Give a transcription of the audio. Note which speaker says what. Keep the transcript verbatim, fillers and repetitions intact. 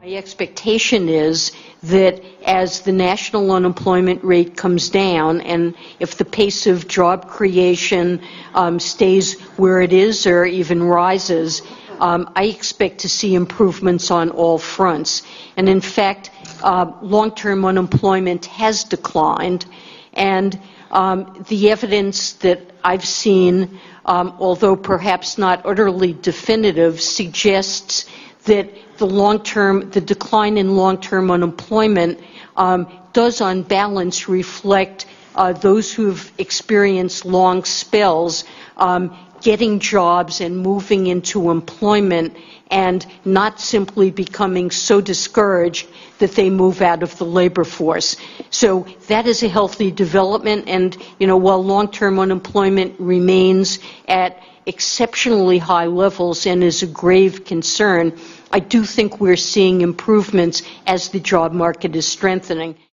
Speaker 1: My expectation is that as the national unemployment rate comes down, and if the pace of job creation um, stays where it is or even rises, um, I expect to see improvements on all fronts. And in fact, uh, long-term unemployment has declined, and um, the evidence that I've seen, um, although perhaps not utterly definitive, suggests that the long-term, the decline in long-term unemployment um, does on balance reflect uh, those who've experienced long spells um, getting jobs and moving into employment and not simply becoming so discouraged that they move out of the labor force. So that is a healthy development, and you know, while long-term unemployment remains at exceptionally high levels and is a grave concern, I do think we're seeing improvements as the job market is strengthening.